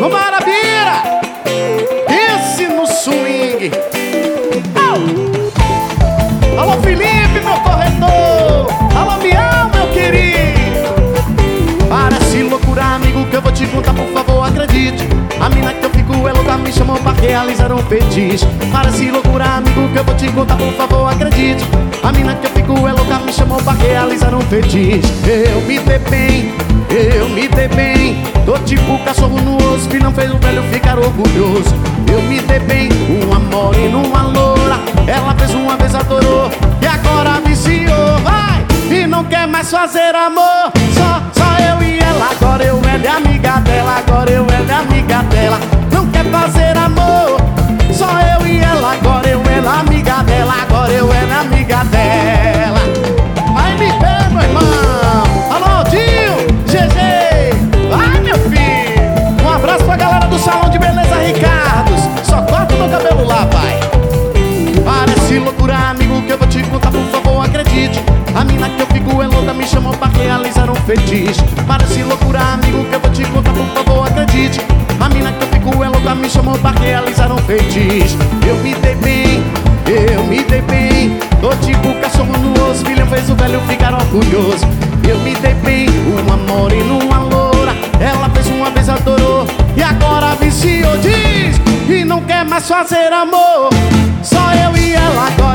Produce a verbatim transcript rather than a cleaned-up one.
no Marabira, esse no swing. Oh! Alô Felipe, meu corretor. Alô Bial, meu querido. Parece loucura, amigo, que eu vou te contar, por favor, acredite. A mina que eu fico é louca, me chamou pra realizar um fetiche. Parece loucura, amigo, que eu vou te contar, por favor, acredite. A mina que eu fico é louca, me chamou pra realizar um fetiche. Eu me dei bem, eu me dei bem. Tô tipo cachorro no osso que não fez o velho ficar orgulhoso. Eu me dei bem, um amor e numa loura. Ela fez uma vez, adorou, e agora viciou, vai! E não quer mais fazer amor. Só, só eu e ela, agora eu é amiga dela. Agora eu é amiga dela. Não quer fazer amor. Só eu e ela, agora eu é amiga dela. Agora eu é amiga dela. Vai me ver, meu irmão. Alô, Dinho, G G. Vai, meu filho. Um abraço pra galera do Salão de Beleza Ricardos. Só corta meu cabelo lá, pai. Parece loucura, amigo, que eu vou te contar, por favor, acredite. A mina que eu fico é louca, me chamou pra realizar um fetiche. Parece loucura, amigo, que eu vou te contar, por favor, acredite. A mina que eu fico é louca, me chamou pra realizar um fetiche. Eu me dei bem, eu me dei bem. Tô tipo cachorro no osso, filho fez o velho ficar orgulhoso. Eu me dei bem, um amor e numa loura. Ela fez uma vez, adorou, e agora viciou, diz. E não quer mais fazer amor. Só eu e ela agora.